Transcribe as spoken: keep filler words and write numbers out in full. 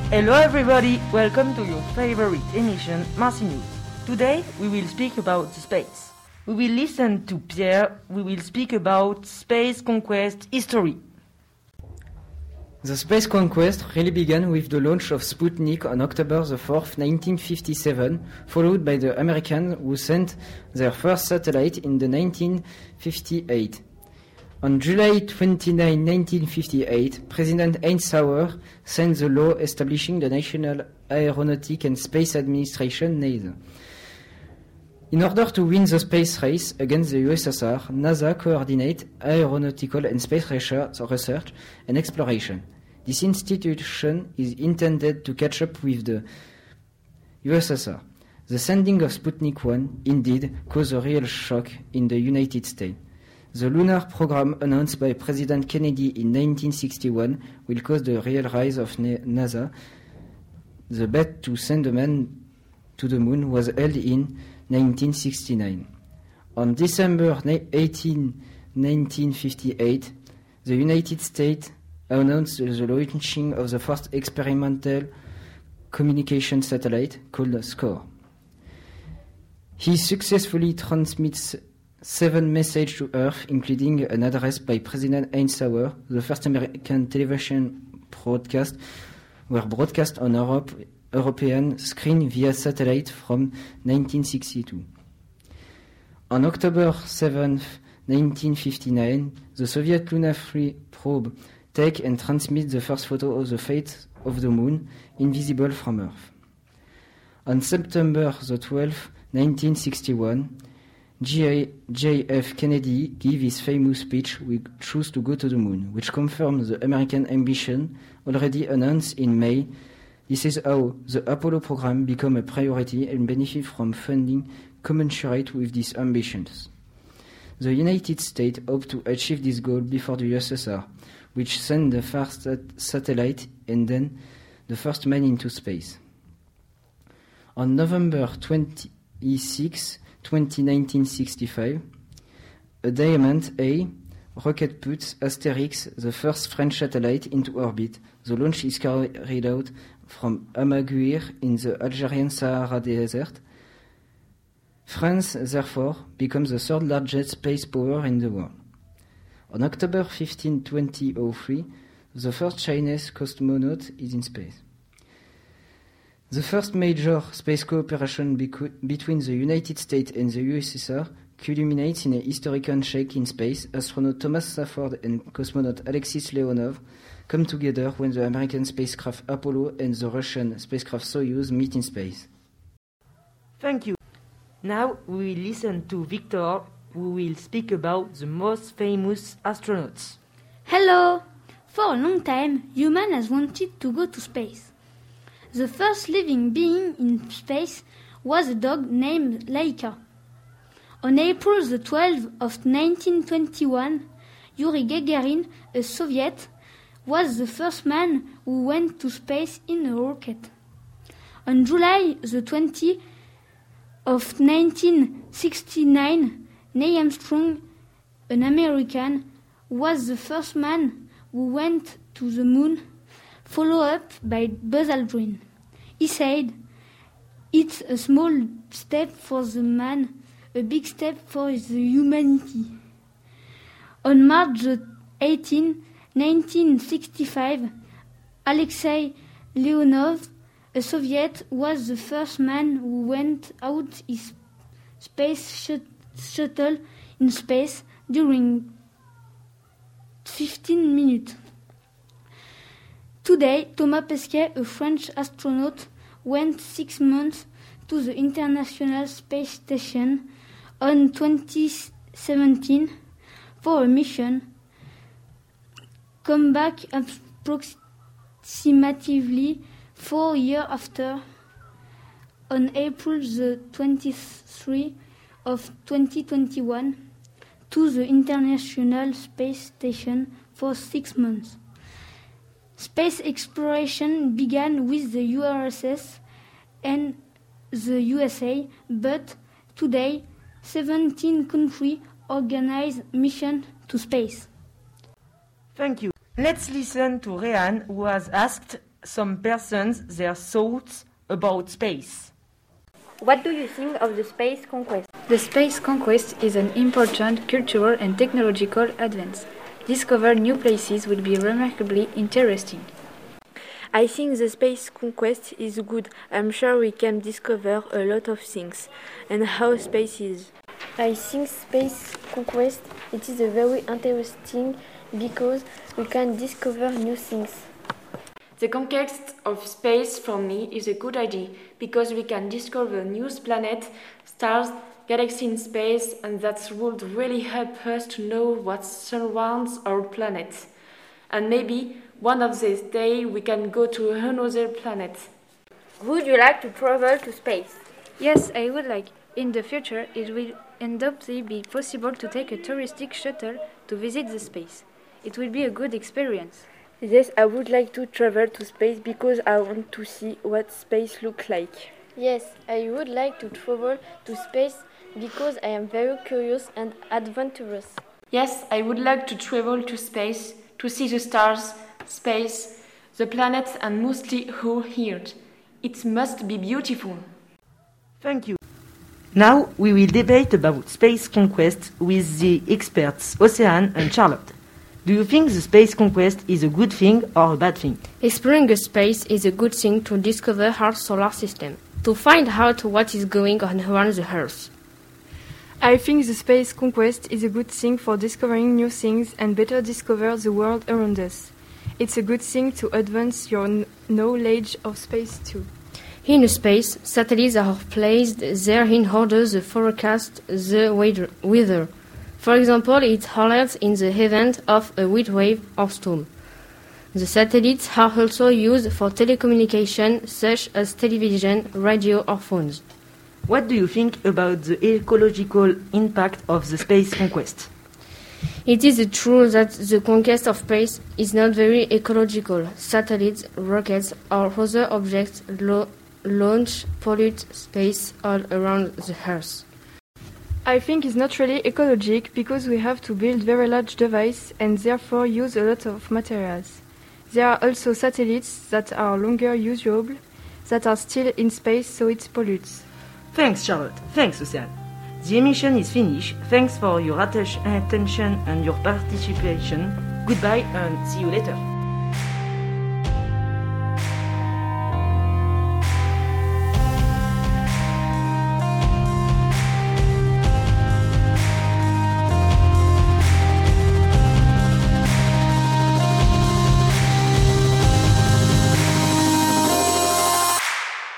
Hello everybody, welcome to your favorite emission, Marcy News. Today we will speak about the space. We will listen to Pierre, we will speak about space conquest history. The space conquest really began with the launch of Sputnik on October the fourth, nineteen fifty-seven, followed by the Americans who sent their first satellite in the nineteen fifty-eight. On July twenty-ninth, nineteen fifty-eight, President Eisenhower signed the law establishing the National Aeronautic and Space Administration, NASA. In order to win the space race against the U S S R, NASA coordinates aeronautical and space research and exploration. This institution is intended to catch up with the U S S R. The sending of Sputnik one indeed caused a real shock in the United States. The lunar program announced by President Kennedy in nineteen sixty-one will cause the real rise of NASA. The bet to send a man to the moon was held in nineteen sixty-nine. On December eighteenth, nineteen fifty-eight, the United States announced the launching of the first experimental communication satellite called SCORE. He successfully transmits seven messages to Earth, including an address by President Eisenhower. The first American television broadcast were broadcast on Europe, European screen via satellite from nineteen sixty-two. On October seventh, nineteen fifty-nine, the Soviet Lunar three probe take and transmit the first photo of the face of the moon, invisible from Earth. On September the twelfth, nineteen sixty-one, J F Kennedy gave his famous speech, "We choose to go to the moon," which confirms the American ambition already announced in May. This is how the Apollo program became a priority and benefit from funding commensurate with these ambitions. The United States hoped to achieve this goal before the U S S R, which sent the first sat- satellite and then the first man into space. On November twenty-sixth, nineteen sixty-five, a Diamond A rocket puts Asterix, the first French satellite, into orbit. The launch is carried out from Amaguir in the Algerian Sahara Desert. France, therefore, becomes the third largest space power in the world. On October fifteenth, twenty oh three, the first Chinese cosmonaut is in space. The first major space cooperation becu- between the United States and the U S S R culminates in a historic handshake in space. Astronaut Thomas Safford and cosmonaut Alexis Leonov come together when the American spacecraft Apollo and the Russian spacecraft Soyuz meet in space. Thank you. Now we will listen to Victor, who will speak about the most famous astronauts. Hello! For a long time, human has wanted to go to space. The first living being in space was a dog named Laika. On April the twelfth of nineteen twenty-one, Yuri Gagarin, a Soviet, was the first man who went to space in a rocket. On July the twentieth of nineteen sixty-nine, Neil Armstrong, an American, was the first man who went to the moon, followed up by Buzz Aldrin. He said, "It's a small step for the man, a big step for the humanity." On March eighteenth, nineteen sixty-five, Alexei Leonov, a Soviet, was the first man who went out his space sh- shuttle in space during fifteen minutes. Today, Thomas Pesquet, a French astronaut, went six months to the International Space Station on twenty seventeen for a mission, come back approximately four years after, on April the twenty-third of twenty twenty-one, to the International Space Station for six months. Space exploration began with the U R S S and the U S A, but today seventeen countries organize missions to space. Thank you. Let's listen to Rehan, who has asked some persons their thoughts about space. What do you think of the space conquest? The space conquest is an important cultural and technological advance. Discover new places will be remarkably interesting. I think the space conquest is good. I'm sure we can discover a lot of things and how space is. I think space conquest it is a very interesting because we can discover new things. The conquest of space for me is a good idea because we can discover new planets, stars, galaxies in space, and that would really help us to know what surrounds our planet. And maybe one of these days we can go to another planet. Would you like to travel to space? Yes, I would like. In the future, it will undoubtedly be possible to take a touristic shuttle to visit the space. It will be a good experience. Yes, I would like to travel to space because I want to see what space looks like. Yes, I would like to travel to space because I am very curious and adventurous. Yes, I would like to travel to space to see the stars, space, the planets, and mostly who here. It must be beautiful. Thank you. Now we will debate about space conquest with the experts Océane and Charlotte. Do you think the space conquest is a good thing or a bad thing? Exploring space is a good thing to discover our solar system, to find out what is going on around the Earth. I think the space conquest is a good thing for discovering new things and better discover the world around us. It's a good thing to advance your n- knowledge of space too. In space, satellites are placed there in order to forecast the weather. For example, it alerts in the event of a heat wave or storm. The satellites are also used for telecommunication such as television, radio or phones. What do you think about the ecological impact of the space conquest? It is true that the conquest of space is not very ecological. Satellites, rockets or other objects lo- launch pollute space all around the Earth. I think it's not really ecologic because we have to build very large devices and therefore use a lot of materials. There are also satellites that are longer usable, that are still in space, so it pollutes. Thanks, Charlotte. Thanks, Océane. The emission is finished. Thanks for your atten- attention and your participation. Goodbye and see you later.